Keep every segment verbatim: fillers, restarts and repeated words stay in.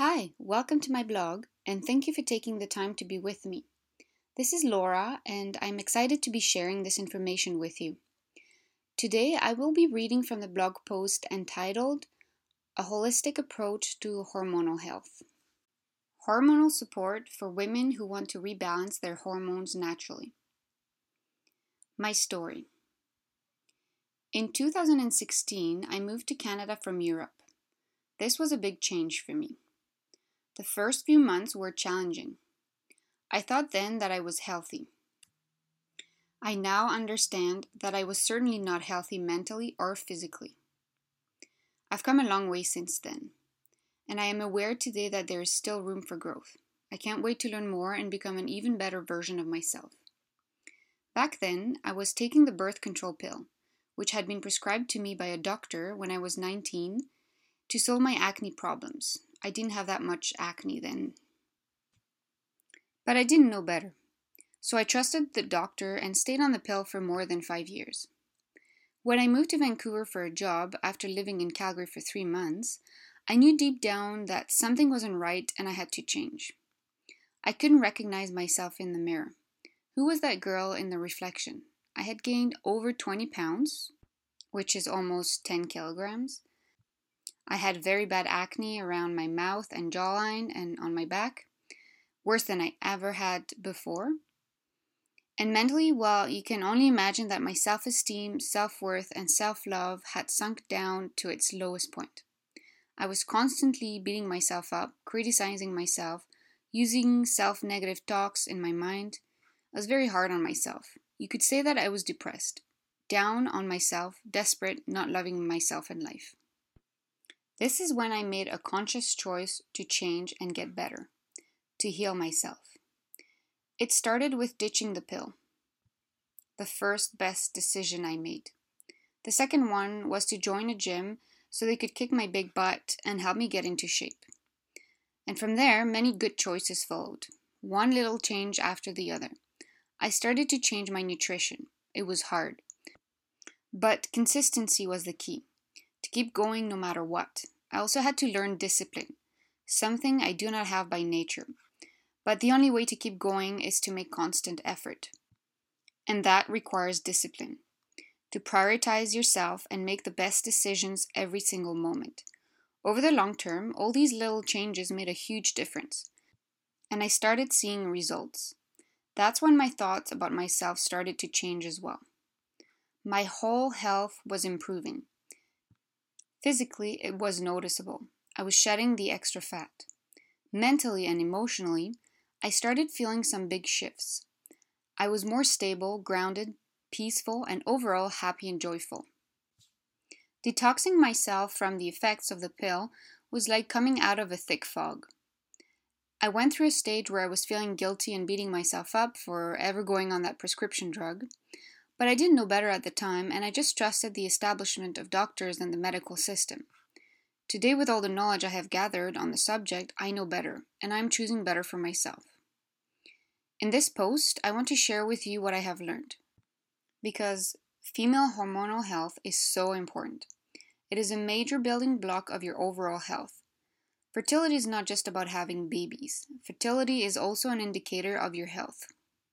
Hi, welcome to my blog, and thank you for taking the time to be with me. This is Laura, and I'm excited to be sharing this information with you. Today, I will be reading from the blog post entitled A Holistic Approach to Hormonal Health. Hormonal support for women who want to rebalance their hormones naturally. My story. In two thousand sixteen, I moved to Canada from Europe. This was a big change for me. The first few months were challenging. I thought then that I was healthy. I now understand that I was certainly not healthy mentally or physically. I've come a long way since then, and I am aware today that there is still room for growth. I can't wait to learn more and become an even better version of myself. Back then, I was taking the birth control pill, which had been prescribed to me by a doctor when I was nineteen to solve my acne problems. I didn't have that much acne then. But I didn't know better. So I trusted the doctor and stayed on the pill for more than five years. When I moved to Vancouver for a job after living in Calgary for three months, I knew deep down that something wasn't right and I had to change. I couldn't recognize myself in the mirror. Who was that girl in the reflection? I had gained over twenty pounds, which is almost ten kilograms. I had very bad acne around my mouth and jawline and on my back, worse than I ever had before. And mentally, well, you can only imagine that my self-esteem, self-worth, and self-love had sunk down to its lowest point. I was constantly beating myself up, criticizing myself, using self-negative talks in my mind. I was very hard on myself. You could say that I was depressed, down on myself, desperate, not loving myself and life. This is when I made a conscious choice to change and get better, to heal myself. It started with ditching the pill, the first best decision I made. The second one was to join a gym so they could kick my big butt and help me get into shape. And from there, many good choices followed, one little change after the other. I started to change my nutrition. It was hard. But consistency was the key, to keep going no matter what. I also had to learn discipline, something I do not have by nature. But the only way to keep going is to make constant effort. And that requires discipline, to prioritize yourself and make the best decisions every single moment. Over the long term, all these little changes made a huge difference. And I started seeing results. That's when my thoughts about myself started to change as well. My whole health was improving. Physically, it was noticeable. I was shedding the extra fat. Mentally and emotionally, I started feeling some big shifts. I was more stable, grounded, peaceful, and overall happy and joyful. Detoxing myself from the effects of the pill was like coming out of a thick fog. I went through a stage where I was feeling guilty and beating myself up for ever going on that prescription drug. But I didn't know better at the time, and I just trusted the establishment of doctors and the medical system. Today, with all the knowledge I have gathered on the subject, I know better, and I am choosing better for myself. In this post, I want to share with you what I have learned. Because female hormonal health is so important. It is a major building block of your overall health. Fertility is not just about having babies. Fertility is also an indicator of your health.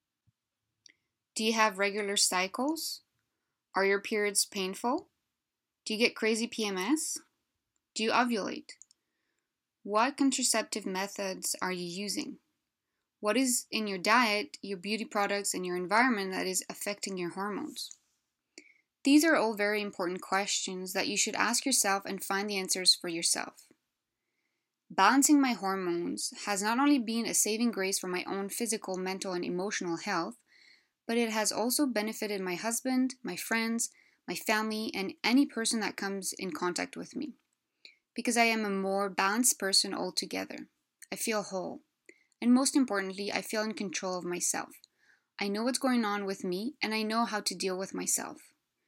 Do you have regular cycles? Are your periods painful? Do you get crazy P M S? Do you ovulate? What contraceptive methods are you using? What is in your diet, your beauty products, and your environment that is affecting your hormones? These are all very important questions that you should ask yourself and find the answers for yourself. Balancing my hormones has not only been a saving grace for my own physical, mental, and emotional health, but it has also benefited my husband, my friends, my family, and any person that comes in contact with me. Because I am a more balanced person altogether. I feel whole. And most importantly, I feel in control of myself. I know what's going on with me, and I know how to deal with myself.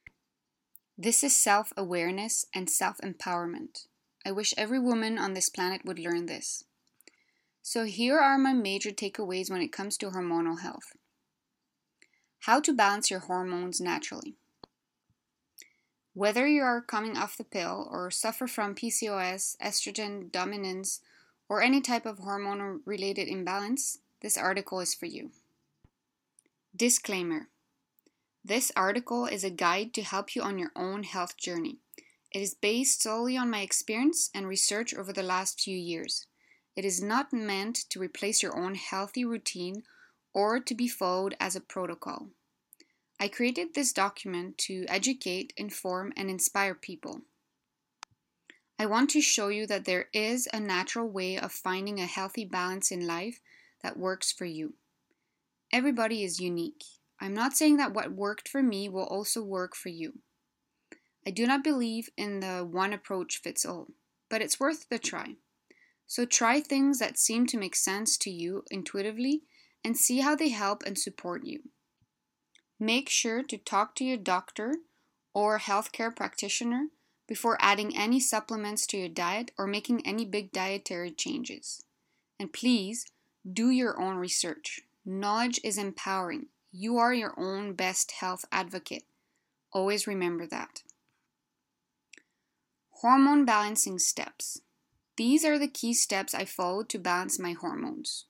This is self-awareness and self-empowerment. I wish every woman on this planet would learn this. So here are my major takeaways when it comes to hormonal health. How to balance your hormones naturally. Whether you are coming off the pill or suffer from P C O S, estrogen dominance, or any type of hormone-related imbalance, this article is for you. Disclaimer. This article is a guide to help you on your own health journey. It is based solely on my experience and research over the last few years. It is not meant to replace your own healthy routine or to be followed as a protocol. I created this document to educate, inform, and inspire people. I want to show you that there is a natural way of finding a healthy balance in life that works for you. Everybody is unique. I'm not saying that what worked for me will also work for you. I do not believe in the one approach fits all, but it's worth the try. So try things that seem to make sense to you intuitively and see how they help and support you. Make sure to talk to your doctor or healthcare practitioner before adding any supplements to your diet or making any big dietary changes. And please, do your own research. Knowledge is empowering. You are your own best health advocate. Always remember that. Hormone balancing steps. These are the key steps I followed to balance my hormones.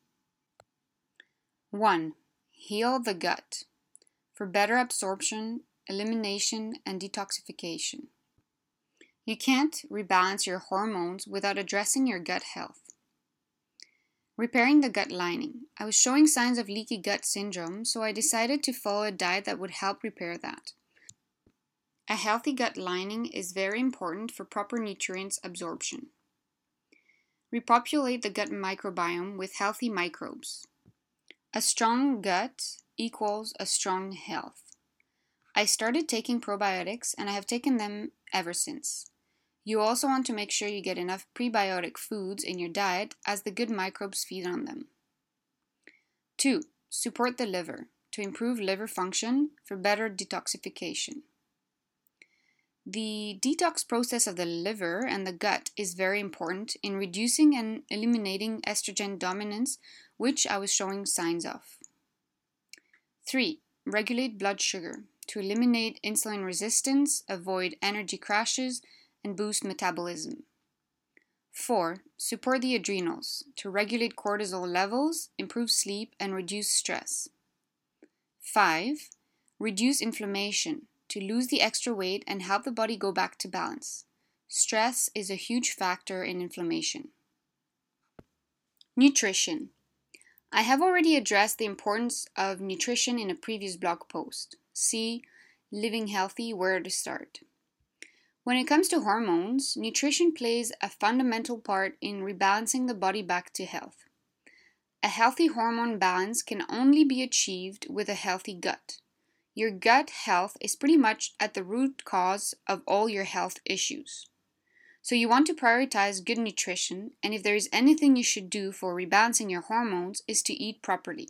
one. Heal the gut for better absorption, elimination, and detoxification. You can't rebalance your hormones without addressing your gut health. Repairing the gut lining. I was showing signs of leaky gut syndrome, so I decided to follow a diet that would help repair that. A healthy gut lining is very important for proper nutrients absorption. Repopulate the gut microbiome with healthy microbes. A strong gut equals a strong health. I started taking probiotics and I have taken them ever since. You also want to make sure you get enough prebiotic foods in your diet as the good microbes feed on them. two. Support the liver to improve liver function for better detoxification. The detox process of the liver and the gut is very important in reducing and eliminating estrogen dominance, which I was showing signs of. three. Regulate blood sugar to eliminate insulin resistance, avoid energy crashes, and boost metabolism. four. Support the adrenals to regulate cortisol levels, improve sleep, and reduce stress. five. Reduce inflammation to lose the extra weight and help the body go back to balance. Stress is a huge factor in inflammation. Nutrition. I have already addressed the importance of nutrition in a previous blog post. See Living Healthy, Where to Start. When it comes to hormones, nutrition plays a fundamental part in rebalancing the body back to health. A healthy hormone balance can only be achieved with a healthy gut. Your gut health is pretty much at the root cause of all your health issues. So you want to prioritize good nutrition, and if there is anything you should do for rebalancing your hormones is to eat properly.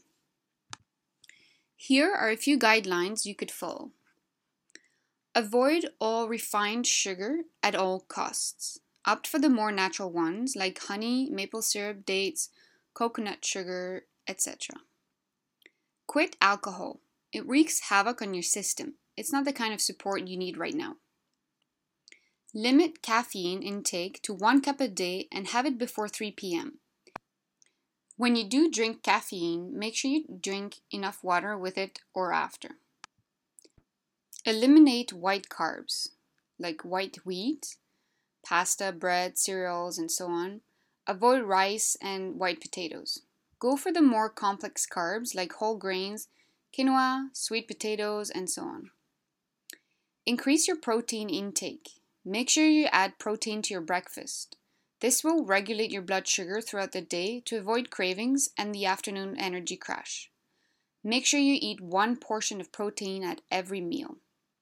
Here are a few guidelines you could follow. Avoid all refined sugar at all costs. Opt for the more natural ones like honey, maple syrup, dates, coconut sugar, et cetera. Quit alcohol. It wreaks havoc on your system. It's not the kind of support you need right now. Limit caffeine intake to one cup a day and have it before three p.m. When you do drink caffeine, make sure you drink enough water with it or after. Eliminate white carbs, like white wheat, pasta, bread, cereals, and so on. Avoid rice and white potatoes. Go for the more complex carbs like whole grains, quinoa, sweet potatoes, and so on. Increase your protein intake. Make sure you add protein to your breakfast. This will regulate your blood sugar throughout the day to avoid cravings and the afternoon energy crash. Make sure you eat one portion of protein at every meal.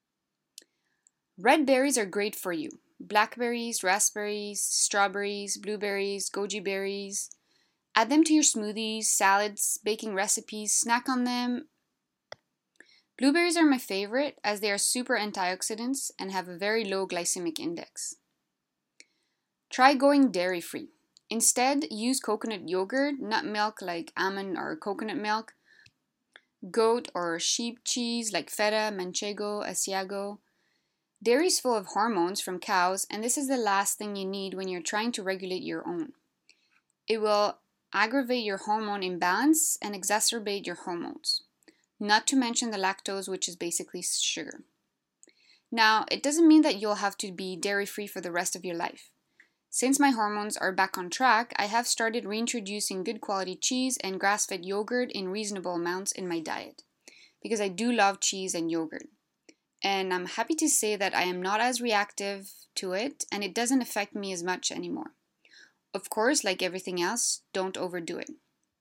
Red berries are great for you. Blackberries, raspberries, strawberries, blueberries, goji berries. Add them to your smoothies, salads, baking recipes, snack on them. Blueberries are my favorite as they are super antioxidants and have a very low glycemic index. Try going dairy-free. Instead, use coconut yogurt, nut milk like almond or coconut milk, goat or sheep cheese like feta, manchego, asiago. Dairy is full of hormones from cows, and this is the last thing you need when you're trying to regulate your own. It will aggravate your hormone imbalance and exacerbate your hormones, not to mention the lactose, which is basically sugar. Now, it doesn't mean that you'll have to be dairy-free for the rest of your life. Since my hormones are back on track, I have started reintroducing good quality cheese and grass-fed yogurt in reasonable amounts in my diet, because I do love cheese and yogurt. And I'm happy to say that I am not as reactive to it, and it doesn't affect me as much anymore. Of course, like everything else, don't overdo it.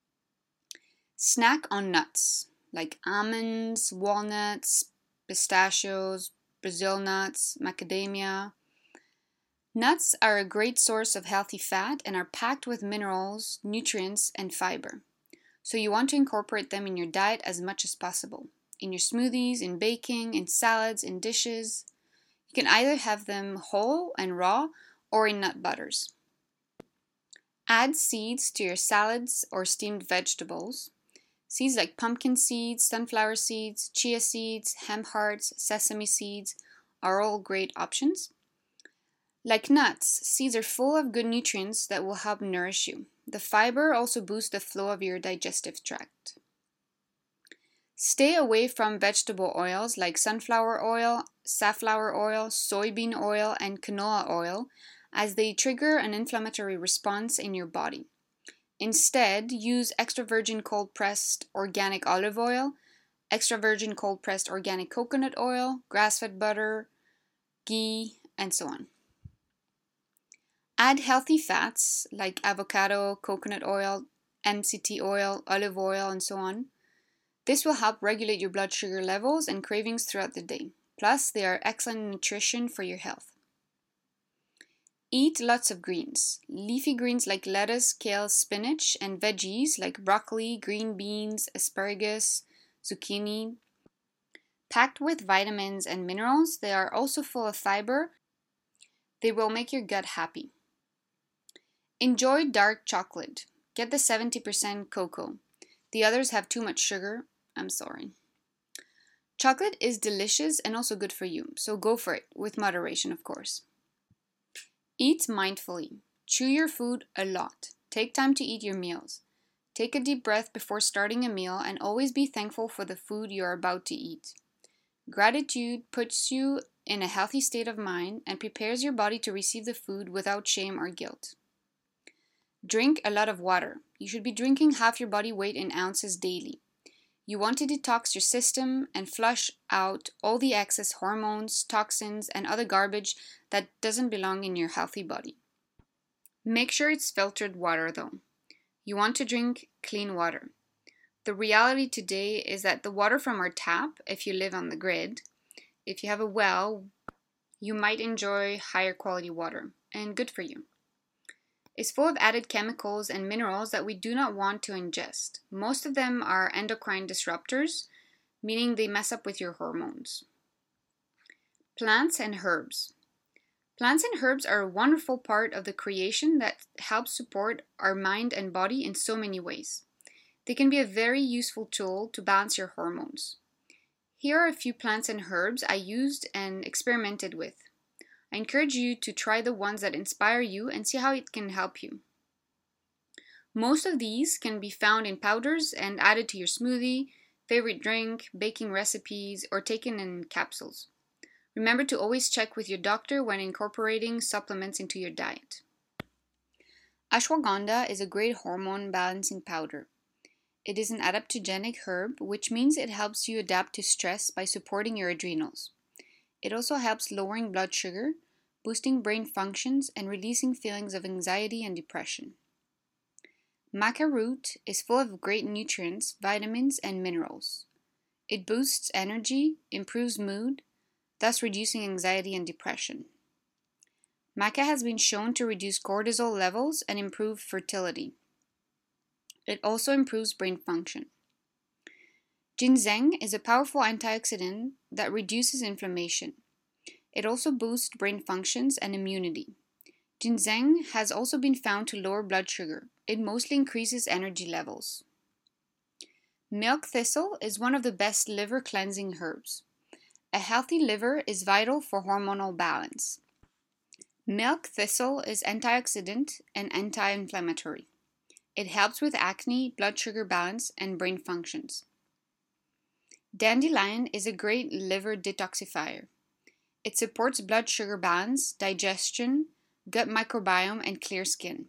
Snack on nuts, like almonds, walnuts, pistachios, Brazil nuts, macadamia. Nuts are a great source of healthy fat and are packed with minerals, nutrients, and fiber. So you want to incorporate them in your diet as much as possible. In your smoothies, in baking, in salads, in dishes. You can either have them whole and raw or in nut butters. Add seeds to your salads or steamed vegetables. Seeds like pumpkin seeds, sunflower seeds, chia seeds, hemp hearts, sesame seeds are all great options. Like nuts, seeds are full of good nutrients that will help nourish you. The fiber also boosts the flow of your digestive tract. Stay away from vegetable oils like sunflower oil, safflower oil, soybean oil, and canola oil, as they trigger an inflammatory response in your body. Instead, use extra virgin cold-pressed organic olive oil, extra virgin cold-pressed organic coconut oil, grass-fed butter, ghee, and so on. Add healthy fats like avocado, coconut oil, M C T oil, olive oil, and so on. This will help regulate your blood sugar levels and cravings throughout the day. Plus, they are excellent nutrition for your health. Eat lots of greens. Leafy greens like lettuce, kale, spinach, and veggies like broccoli, green beans, asparagus, zucchini. Packed with vitamins and minerals, they are also full of fiber. They will make your gut happy. Enjoy dark chocolate. Get the seventy percent cocoa. The others have too much sugar. I'm sorry. Chocolate is delicious and also good for you, so go for it, with moderation, of course. Eat mindfully. Chew your food a lot. Take time to eat your meals. Take a deep breath before starting a meal and always be thankful for the food you are about to eat. Gratitude puts you in a healthy state of mind and prepares your body to receive the food without shame or guilt. Drink a lot of water. You should be drinking half your body weight in ounces daily. You want to detox your system and flush out all the excess hormones, toxins, and other garbage that doesn't belong in your healthy body. Make sure it's filtered water though. You want to drink clean water. The reality today is that the water from our tap, if you live on the grid, if you have a well, you might enjoy higher quality water, and good for you. It's full of added chemicals and minerals that we do not want to ingest. Most of them are endocrine disruptors, meaning they mess up with your hormones. Plants and herbs. Plants and herbs are a wonderful part of the creation that helps support our mind and body in so many ways. They can be a very useful tool to balance your hormones. Here are a few plants and herbs I used and experimented with. I encourage you to try the ones that inspire you and see how it can help you. Most of these can be found in powders and added to your smoothie, favorite drink, baking recipes, or taken in capsules. Remember to always check with your doctor when incorporating supplements into your diet. Ashwagandha is a great hormone balancing powder. It is an adaptogenic herb, which means it helps you adapt to stress by supporting your adrenals. It also helps lowering blood sugar, boosting brain functions, and releasing feelings of anxiety and depression. Maca root is full of great nutrients, vitamins, and minerals. It boosts energy, improves mood, thus reducing anxiety and depression. Maca has been shown to reduce cortisol levels and improve fertility. It also improves brain function. Ginseng is a powerful antioxidant that reduces inflammation. It also boosts brain functions and immunity. Ginseng has also been found to lower blood sugar. It mostly increases energy levels. Milk thistle is one of the best liver cleansing herbs. A healthy liver is vital for hormonal balance. Milk thistle is antioxidant and anti-inflammatory. It helps with acne, blood sugar balance, and brain functions. Dandelion is a great liver detoxifier. It supports blood sugar balance, digestion, gut microbiome, and clear skin.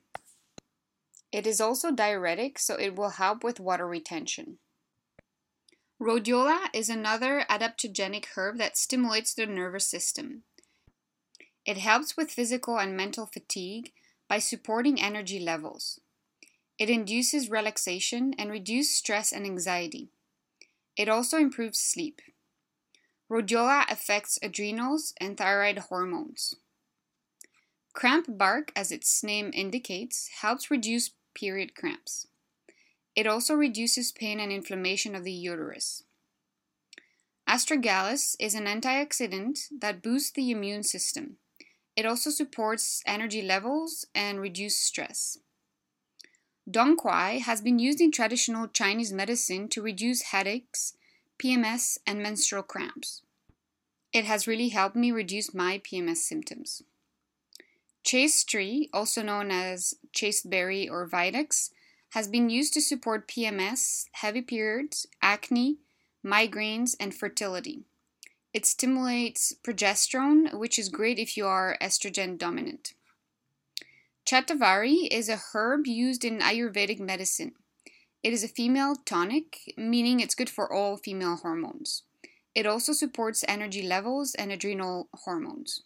It is also diuretic, so it will help with water retention. Rhodiola is another adaptogenic herb that stimulates the nervous system. It helps with physical and mental fatigue by supporting energy levels. It induces relaxation and reduces stress and anxiety. It also improves sleep. Rhodiola affects adrenals and thyroid hormones. Cramp bark, as its name indicates, helps reduce period cramps. It also reduces pain and inflammation of the uterus. Astragalus is an antioxidant that boosts the immune system. It also supports energy levels and reduces stress. Dong Quai has been used in traditional Chinese medicine to reduce headaches, P M S, and menstrual cramps. It has really helped me reduce my P M S symptoms. Chaste tree, also known as chasteberry or vitex, has been used to support P M S, heavy periods, acne, migraines, and fertility. It stimulates progesterone, which is great if you are estrogen dominant. Shatavari is a herb used in Ayurvedic medicine. It is a female tonic, meaning it's good for all female hormones. It also supports energy levels and adrenal hormones.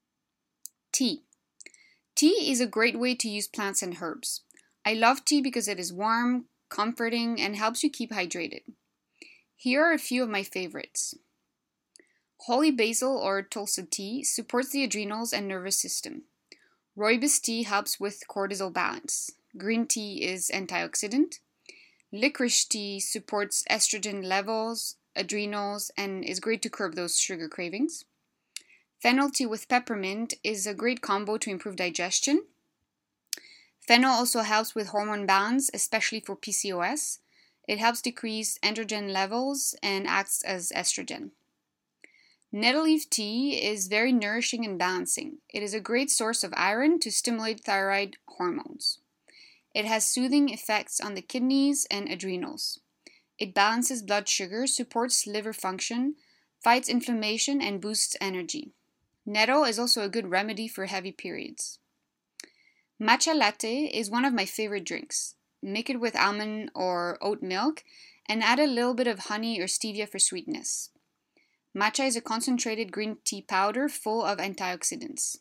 Tea. Tea is a great way to use plants and herbs. I love tea because it is warm, comforting, and helps you keep hydrated. Here are a few of my favorites. Holy basil or tulsi tea supports the adrenals and nervous system. Rooibos tea helps with cortisol balance. Green tea is antioxidant. Licorice tea supports estrogen levels, adrenals, and is great to curb those sugar cravings. Fennel tea with peppermint is a great combo to improve digestion. Fennel also helps with hormone balance, especially for P C O S. It helps decrease androgen levels and acts as estrogen. Nettle leaf tea is very nourishing and balancing. It is a great source of iron to stimulate thyroid hormones. It has soothing effects on the kidneys and adrenals. It balances blood sugar, supports liver function, fights inflammation, and boosts energy. Nettle is also a good remedy for heavy periods. Matcha latte is one of my favorite drinks. Make it with almond or oat milk and add a little bit of honey or stevia for sweetness. Matcha is a concentrated green tea powder full of antioxidants.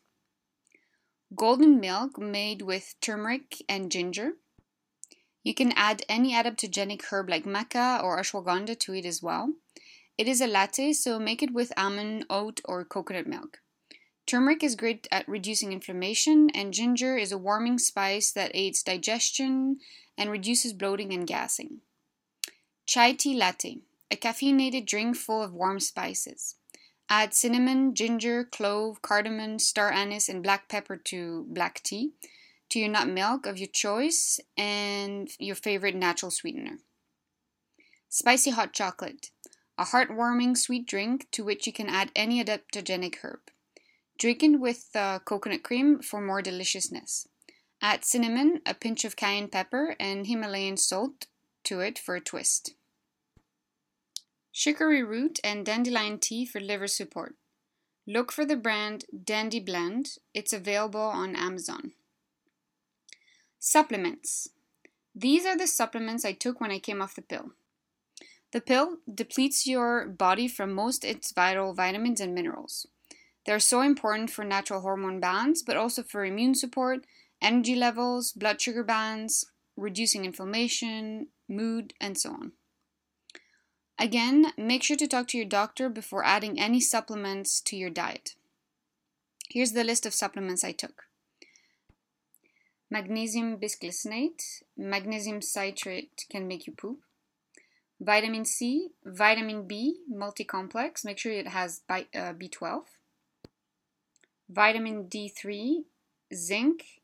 Golden milk made with turmeric and ginger. You can add any adaptogenic herb like maca or ashwagandha to it as well. It is a latte, so make it with almond, oat, or coconut milk. Turmeric is great at reducing inflammation, and ginger is a warming spice that aids digestion and reduces bloating and gassing. Chai tea latte, a caffeinated drink full of warm spices. Add cinnamon, ginger, clove, cardamom, star anise, and black pepper to black tea, to your nut milk of your choice, and your favorite natural sweetener. Spicy hot chocolate, a heartwarming sweet drink to which you can add any adaptogenic herb. Drink it with uh, coconut cream for more deliciousness. Add cinnamon, a pinch of cayenne pepper, and Himalayan salt to it for a twist. Chicory root and dandelion tea for liver support. Look for the brand Dandy Blend. It's available on Amazon. Supplements. These are the supplements I took when I came off the pill. The pill depletes your body from most its vital vitamins and minerals. They're so important for natural hormone balance, but also for immune support, energy levels, blood sugar balance, reducing inflammation, mood, and so on. Again, make sure to talk to your doctor before adding any supplements to your diet. Here's the list of supplements I took. Magnesium bisglycinate. Magnesium citrate can make you poop. Vitamin C, vitamin B, multi-complex. Make sure it has B twelve. Vitamin D three, zinc,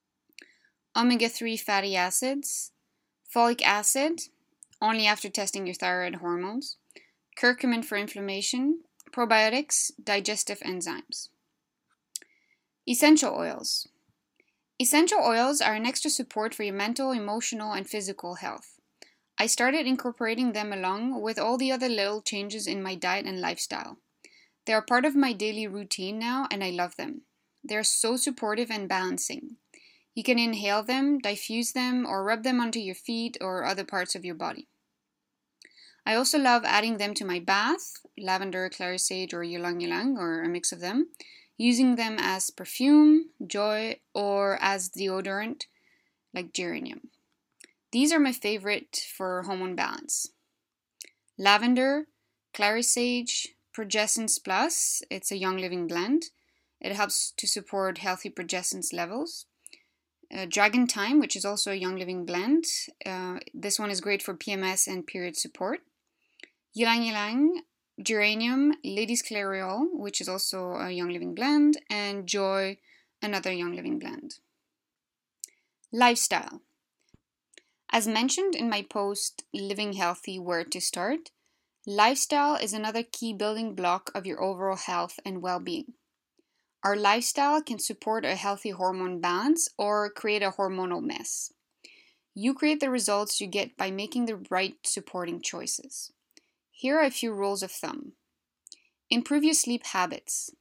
omega three fatty acids, folic acid, only after testing your thyroid hormones, curcumin for inflammation, probiotics, digestive enzymes. Essential oils. Essential oils are an extra support for your mental, emotional, and physical health. I started incorporating them along with all the other little changes in my diet and lifestyle. They are part of my daily routine now, and I love them. They are so supportive and balancing. You can inhale them, diffuse them, or rub them onto your feet or other parts of your body. I also love adding them to my bath, lavender, clary sage, or ylang ylang, or a mix of them, using them as perfume, joy, or as deodorant, like geranium. These are my favorite for hormone balance. Lavender, clary sage, Progessence Plus, it's a Young Living blend. It helps to support healthy progessence levels. Uh, Dragon Time, which is also a Young Living blend. Uh, this one is great for P M S and period support. Ylang Ylang, Geranium, Ladies Clariol, which is also a Young Living blend, and Joy, another Young Living blend. Lifestyle. As mentioned in my post, Living Healthy, Where to Start, lifestyle is another key building block of your overall health and well-being. Our lifestyle can support a healthy hormone balance or create a hormonal mess. You create the results you get by making the right supporting choices. Here are a few rules of thumb. Improve your sleep habits.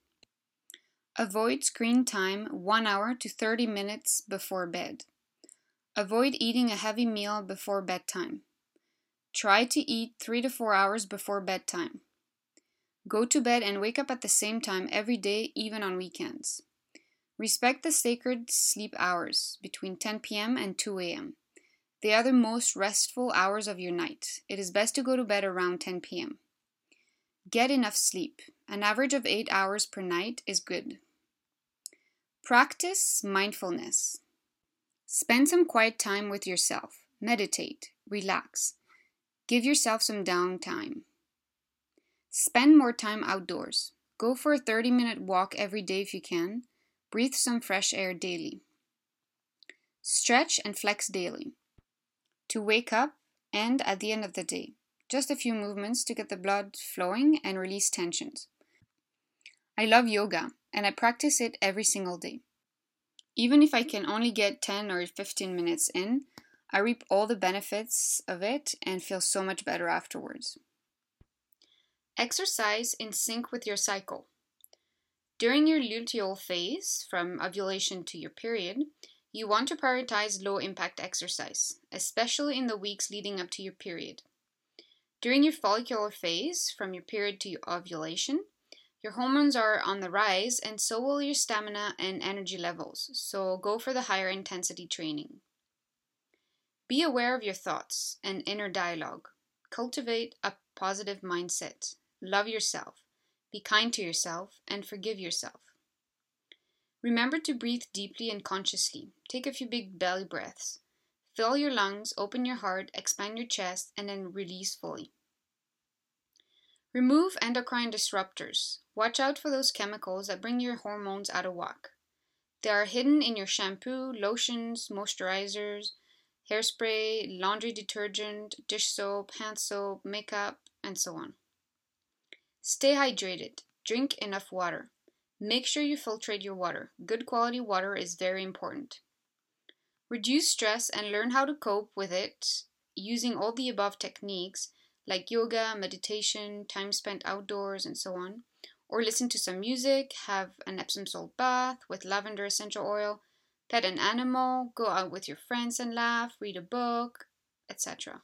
Avoid screen time one hour to thirty minutes before bed. Avoid eating a heavy meal before bedtime. Try to eat three to four hours before bedtime. Go to bed and wake up at the same time every day, even on weekends. Respect the sacred sleep hours between ten p.m. and two a.m. They are the most restful hours of your night. It is best to go to bed around ten p.m. Get enough sleep. An average of eight hours per night is good. Practice mindfulness. Spend some quiet time with yourself. Meditate. Relax. Give yourself some downtime. Spend more time outdoors. Go for a thirty-minute walk every day if you can. Breathe some fresh air daily. Stretch and flex daily. To wake up and at the end of the day. Just a few movements to get the blood flowing and release tensions. I love yoga and I practice it every single day. Even if I can only get ten or fifteen minutes in, I reap all the benefits of it and feel so much better afterwards. Exercise in sync with your cycle. During your luteal phase, from ovulation to your period, you want to prioritize low-impact exercise, especially in the weeks leading up to your period. During your follicular phase, from your period to your ovulation, your hormones are on the rise and so will your stamina and energy levels, so go for the higher intensity training. Be aware of your thoughts and inner dialogue. Cultivate a positive mindset. Love yourself. Be kind to yourself and forgive yourself. Remember to breathe deeply and consciously. Take a few big belly breaths. Fill your lungs, open your heart, expand your chest, and then release fully. Remove endocrine disruptors. Watch out for those chemicals that bring your hormones out of whack. They are hidden in your shampoo, lotions, moisturizers, hairspray, laundry detergent, dish soap, hand soap, makeup, and so on. Stay hydrated. Drink enough water. Make sure you filtrate your water. Good quality water is very important. Reduce stress and learn how to cope with it using all the above techniques like yoga, meditation, time spent outdoors, and so on. Or listen to some music, have an Epsom salt bath with lavender essential oil, pet an animal, go out with your friends and laugh, read a book, et cetera.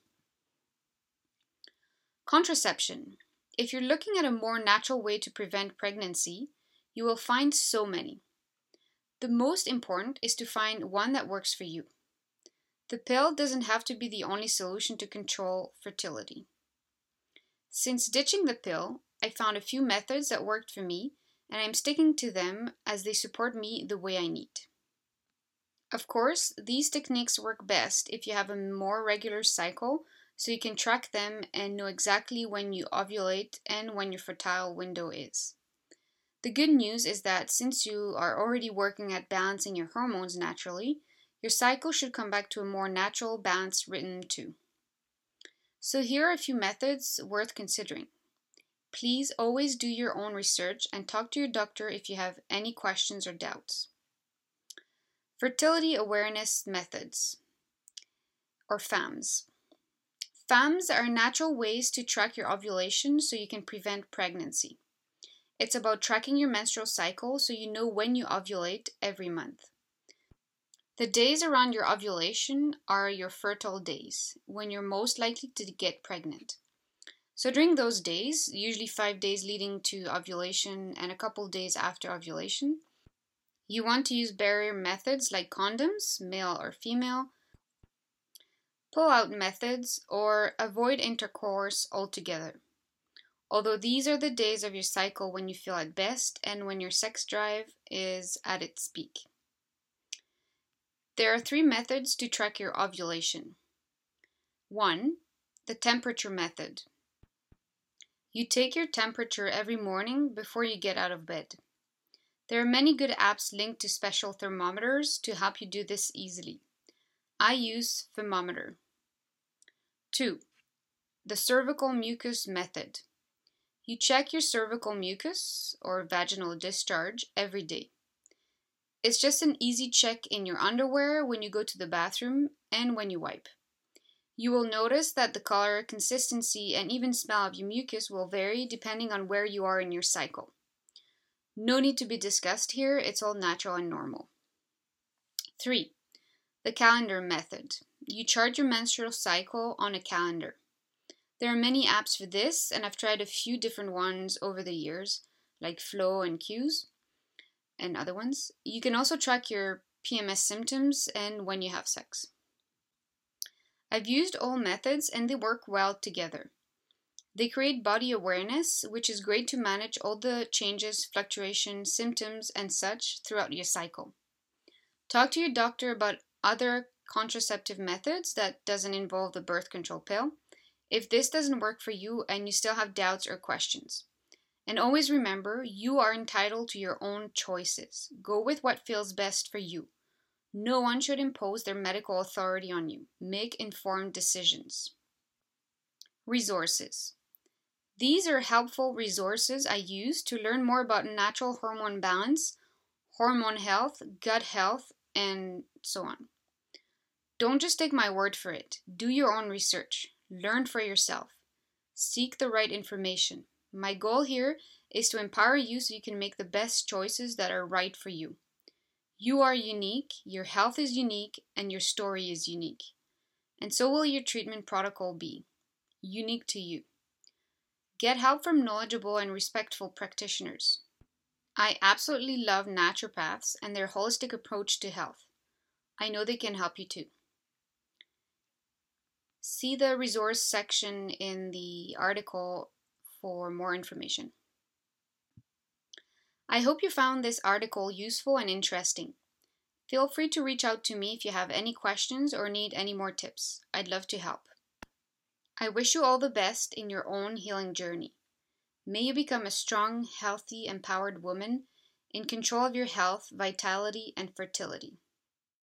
Contraception. If you're looking at a more natural way to prevent pregnancy, you will find so many. The most important is to find one that works for you. The pill doesn't have to be the only solution to control fertility. Since ditching the pill, I found a few methods that worked for me, and I'm sticking to them as they support me the way I need. Of course, these techniques work best if you have a more regular cycle, so you can track them and know exactly when you ovulate and when your fertile window is. The good news is that since you are already working at balancing your hormones naturally, your cycle should come back to a more natural, balanced rhythm too. So here are a few methods worth considering. Please always do your own research and talk to your doctor if you have any questions or doubts. Fertility Awareness Methods, or FAMS. FAMS are natural ways to track your ovulation so you can prevent pregnancy. It's about tracking your menstrual cycle so you know when you ovulate every month. The days around your ovulation are your fertile days, when you're most likely to get pregnant. So during those days, usually five days leading to ovulation and a couple days after ovulation, you want to use barrier methods like condoms, male or female, pull-out methods, or avoid intercourse altogether. Although these are the days of your cycle when you feel at best and when your sex drive is at its peak. There are three methods to track your ovulation. One, the temperature method. You take your temperature every morning before you get out of bed. There are many good apps linked to special thermometers to help you do this easily. I use Thermometer. Two, the cervical mucus method. You check your cervical mucus or vaginal discharge every day. It's just an easy check in your underwear when you go to the bathroom and when you wipe. You will notice that the color, consistency, and even smell of your mucus will vary depending on where you are in your cycle. No need to be discussed here, it's all natural and normal. Three, the calendar method. You chart your menstrual cycle on a calendar. There are many apps for this, and I've tried a few different ones over the years, like Flow and Q's and other ones. You can also track your P M S symptoms and when you have sex. I've used all methods and they work well together. They create body awareness, which is great to manage all the changes, fluctuations, symptoms, and such throughout your cycle. Talk to your doctor about other contraceptive methods that doesn't involve the birth control pill if this doesn't work for you and you still have doubts or questions. And always remember, you are entitled to your own choices. Go with what feels best for you. No one should impose their medical authority on you. Make informed decisions. Resources. These are helpful resources I use to learn more about natural hormone balance, hormone health, gut health, and so on. Don't just take my word for it. Do your own research. Learn for yourself. Seek the right information. My goal here is to empower you so you can make the best choices that are right for you. You are unique, your health is unique, and your story is unique. And so will your treatment protocol be. Unique to you. Get help from knowledgeable and respectful practitioners. I absolutely love naturopaths and their holistic approach to health. I know they can help you too. See the resource section in the article for more information. I hope you found this article useful and interesting. Feel free to reach out to me if you have any questions or need any more tips. I'd love to help. I wish you all the best in your own healing journey. May you become a strong, healthy, empowered woman in control of your health, vitality, and fertility.